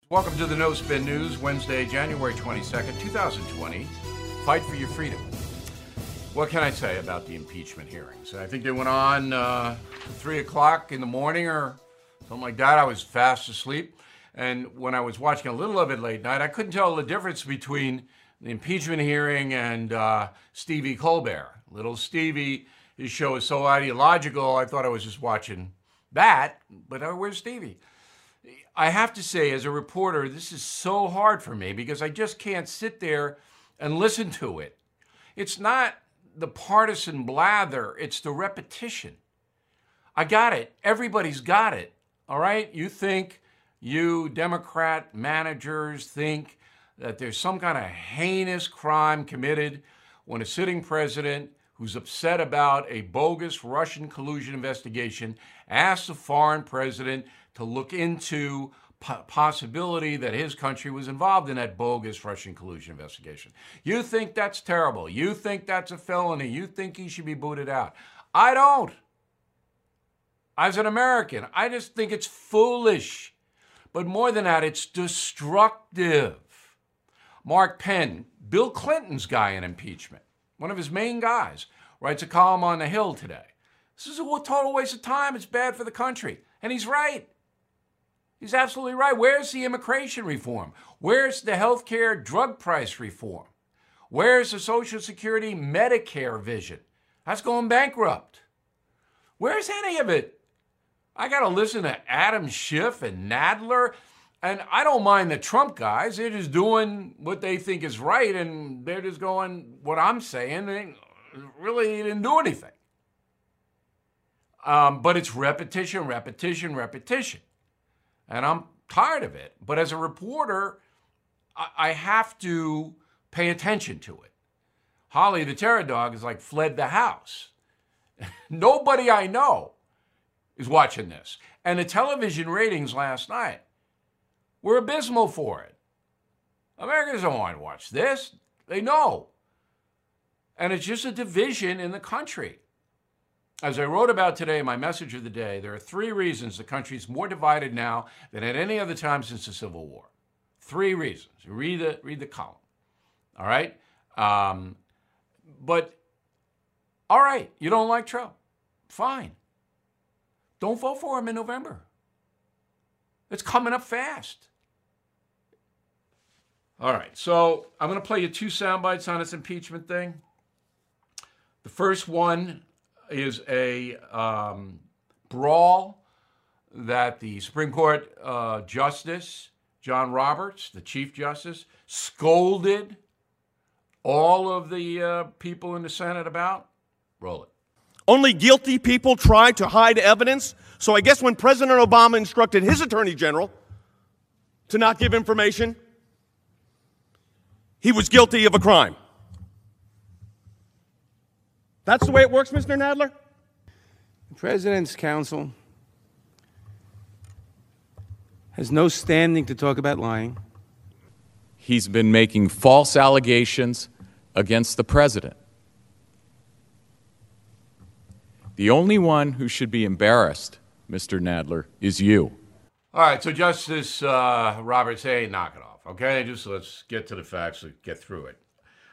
Welcome to the No Spin News, Wednesday, January 22nd, 2020. Fight for your freedom. What can I say about the impeachment hearings? I think they went on 3 o'clock in the morning or something like that. I was fast asleep. And when I was watching a little of it late night, I couldn't tell the difference between the impeachment hearing and Stevie Colbert. Little Stevie, his show is so ideological, I thought I was just watching that. But where's Stevie? I have to say, as a reporter, this is so hard for me because I just can't sit there and listen to it. It's not the partisan blather, it's the repetition. I got it. Everybody's got it. All right? You Democrat managers think that there's some kind of heinous crime committed when a sitting president who's upset about a bogus Russian collusion investigation asks a foreign president to look into possibility that his country was involved in that bogus Russian collusion investigation. You think that's terrible. You think that's a felony. You think he should be booted out. I don't. As an American, I just think it's foolish. But more than that, it's destructive. Mark Penn, Bill Clinton's guy in impeachment, one of his main guys, writes a column on The Hill today. This is a total waste of time. It's bad for the country. And he's right. He's absolutely right. Where's the immigration reform? Where's the health care drug price reform? Where's the Social Security Medicare vision? That's going bankrupt. Where's any of it? I got to listen to Adam Schiff and Nadler. And I don't mind the Trump guys. They're just doing what they think is right. And they're just going, what I'm saying, they really didn't do anything. But it's repetition, repetition, repetition. And I'm tired of it. But as a reporter, I have to pay attention to it. Holly, the terror dog, is like fled the house. Nobody I know is watching this. And the television ratings last night were abysmal for it. Americans don't want to watch this. They know. And it's just a division in the country. As I wrote about today in my message of the day, there are 3 reasons the country is more divided now than at any other time since the Civil War. 3 reasons. Read the column. All right? But, all right, you don't like Trump. Fine. Don't vote for him in November. It's coming up fast. All right, so I'm going to play you 2 sound bites on this impeachment thing. The first one is a brawl that the Supreme Court Justice, John Roberts, the Chief Justice, scolded all of the people in the Senate about. Roll it. Only guilty people try to hide evidence. So I guess when President Obama instructed his Attorney General to not give information, he was guilty of a crime. That's the way it works, Mr. Nadler? The President's counsel has no standing to talk about lying. He's been making false allegations against the president. The only one who should be embarrassed, Mr. Nadler, is you. All right, so Justice Roberts, hey, knock it off, okay? Just let's get to the facts and get through it.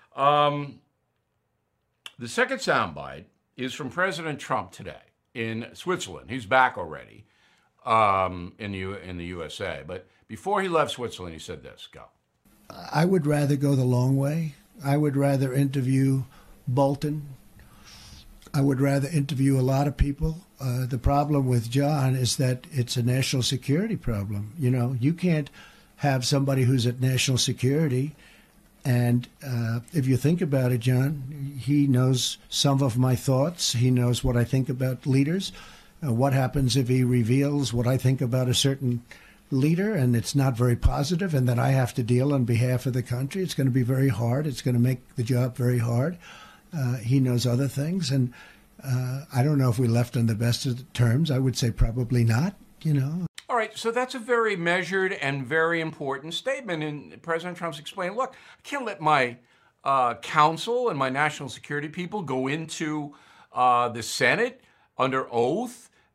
The second soundbite is from President Trump today in Switzerland. He's back already in the USA. But before he left Switzerland, he said this. Go. I would rather go the long way. I would rather interview Bolton. I would rather interview a lot of people. The problem with John is that it's a national security problem. You know, you can't have somebody who's at national security. And if you think about it, John, he knows some of my thoughts. He knows what I think about leaders. What happens if he reveals what I think about a certain leader and it's not very positive and that I have to deal on behalf of the country? It's going to be very hard. It's going to make the job very hard. He knows other things. And I don't know if we left on the best of terms. I would say probably not, you know. All right, so that's a very measured and very important statement. And President Trump's explaining, look, I can't let my counsel and my national security people go into the Senate under oath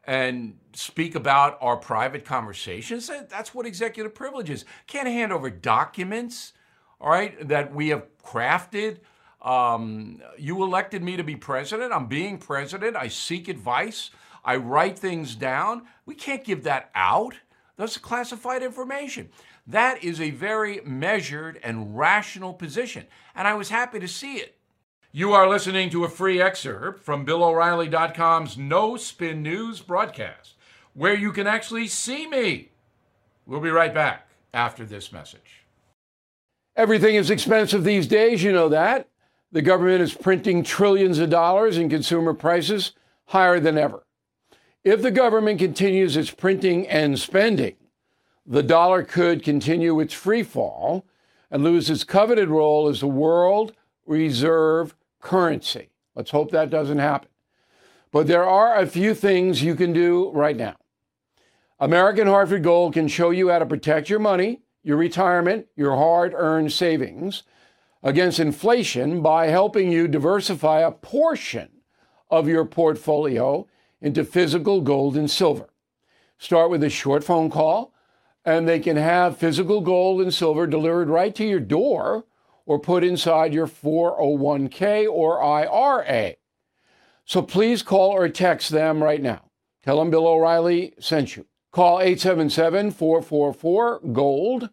and speak about our private conversations. That's what executive privilege is. Can't hand over documents, all right, that we have crafted. You elected me to be president. I'm being president. I seek advice. I write things down. We can't give that out. That's classified information. That is a very measured and rational position, and I was happy to see it. You are listening to a free excerpt from BillO'Reilly.com's No Spin News broadcast, where you can actually see me. We'll be right back after this message. Everything is expensive these days, you know that. The government is printing trillions of dollars and consumer prices higher than ever. If the government continues its printing and spending, the dollar could continue its free fall and lose its coveted role as the world reserve currency. Let's hope that doesn't happen. But there are a few things you can do right now. American Hartford Gold can show you how to protect your money, your retirement, your hard-earned savings against inflation by helping you diversify a portion of your portfolio into physical gold and silver. Start with a short phone call, and they can have physical gold and silver delivered right to your door or put inside your 401k or IRA. So please call or text them right now. Tell them Bill O'Reilly sent you. Call 877-444-GOLD,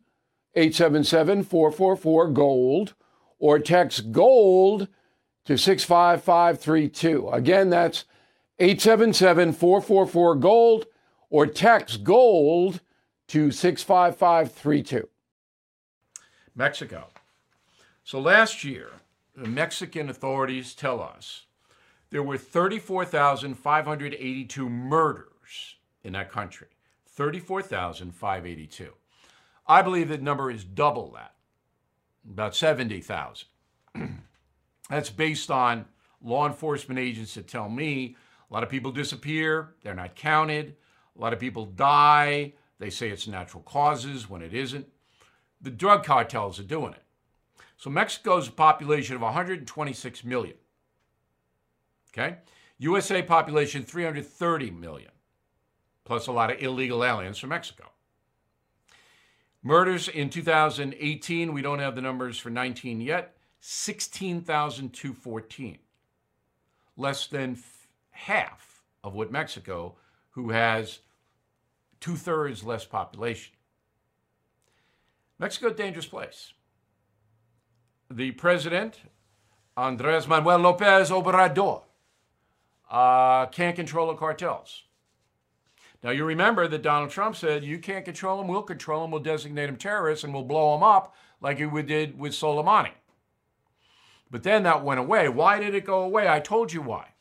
877-444-GOLD, or text GOLD to 65532. Again, that's 877-444-GOLD, or text GOLD to 65532. Mexico. So last year, the Mexican authorities tell us there were 34,582 murders in that country. 34,582. I believe that number is double that, about 70,000. That's based on law enforcement agents that tell me a lot of people disappear, they're not counted, a lot of people die, they say it's natural causes when it isn't. The drug cartels are doing it. So Mexico's a population of 126 million. Okay? USA population 330 million, plus a lot of illegal aliens from Mexico. Murders in 2018, we don't have the numbers for 19 yet, 16,214. Less than half of what Mexico, who has 2/3 less population. Mexico, dangerous place. The president, Andrés Manuel López Obrador, can't control the cartels. Now, you remember that Donald Trump said, you can't control them, we'll control them, we'll designate them terrorists, and we'll blow them up like we did with Soleimani. But then that went away. Why did it go away? I told you why.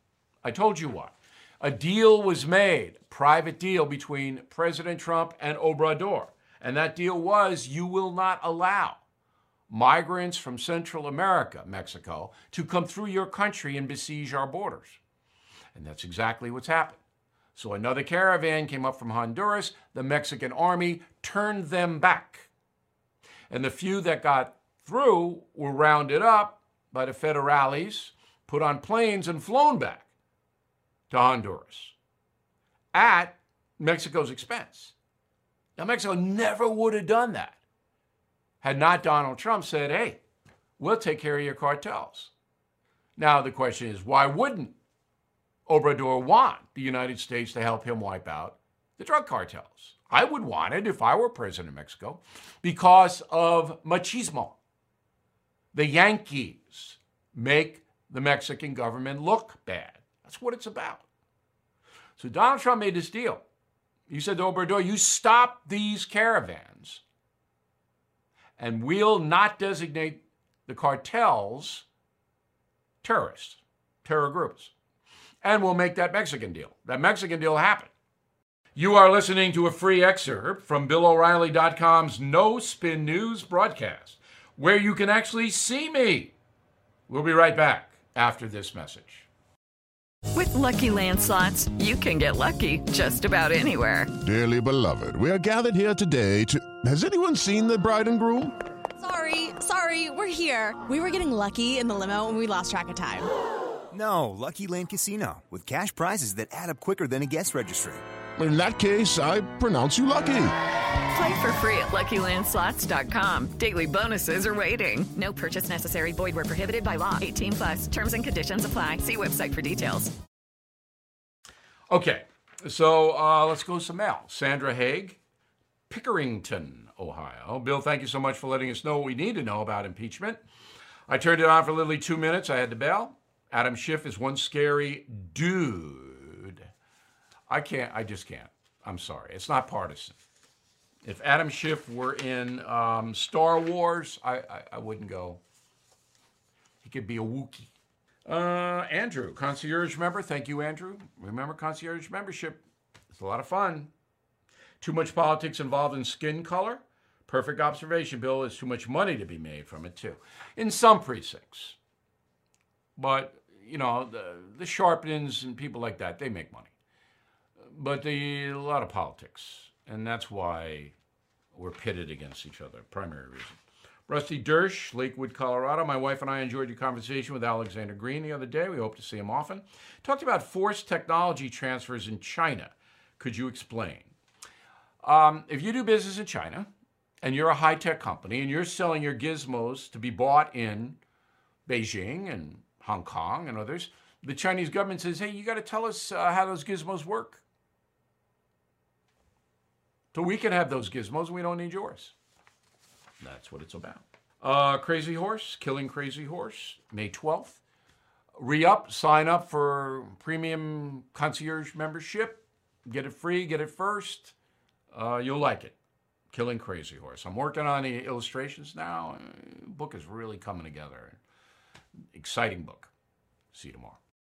A deal was made, a private deal between President Trump and Obrador. And that deal was, you will not allow migrants from Central America, Mexico, to come through your country and besiege our borders. And that's exactly what's happened. So another caravan came up from Honduras. The Mexican army turned them back. And the few that got through were rounded up by the federales, put on planes, and flown back to Honduras at Mexico's expense. Now, Mexico never would have done that had not Donald Trump said, hey, we'll take care of your cartels. Now, the question is, why wouldn't Obrador want the United States to help him wipe out the drug cartels? I would want it if I were president of Mexico because of machismo. The Yankees make the Mexican government look bad. That's what it's about. So Donald Trump made this deal. He said to Obrador, you stop these caravans and we'll not designate the cartels terrorists, terror groups. And we'll make that Mexican deal. That Mexican deal happened. You are listening to a free excerpt from BillO'Reilly.com's No Spin News broadcast, where you can actually see me. We'll be right back after this message. With Lucky Land Slots, you can get lucky just about anywhere. Dearly beloved, we are gathered here today to... Has anyone seen the bride and groom? Sorry, we're here. We were getting lucky in the limo and we lost track of time. No, Lucky Land Casino, with cash prizes that add up quicker than a guest registry. In that case, I pronounce you lucky. Play for free at LuckyLandSlots.com. Daily bonuses are waiting. No purchase necessary. Void where prohibited by law. 18+. Terms and conditions apply. See website for details. Okay, so let's go some mail. Sandra Haig, Pickerington, Ohio. Bill, thank you so much for letting us know what we need to know about impeachment. I turned it on for literally 2 minutes. I had to bail. Adam Schiff is one scary dude. I just can't. I'm sorry. It's not partisan. If Adam Schiff were in Star Wars, I wouldn't go. He could be a Wookiee. Andrew, concierge member. Thank you, Andrew. Remember, concierge membership. It's a lot of fun. Too much politics involved in skin color? Perfect observation, Bill. There's too much money to be made from it, too. In some precincts. But, you know, the Sharptons and people like that, they make money. But a lot of politics. And that's why we're pitted against each other. Primary reason. Rusty Dersh, Lakewood, Colorado. My wife and I enjoyed your conversation with Alexander Green the other day. We hope to see him often. Talked about forced technology transfers in China. Could you explain? If you do business in China and you're a high-tech company and you're selling your gizmos to be bought in Beijing and Hong Kong and others, the Chinese government says, hey, you got to tell us how those gizmos work. So we can have those gizmos. We don't need yours. That's what it's about. Crazy Horse, Killing Crazy Horse, May 12th. Re-up, sign up for premium concierge membership. Get it free, get it first. You'll like it. Killing Crazy Horse. I'm working on the illustrations now. The book is really coming together. Exciting book. See you tomorrow.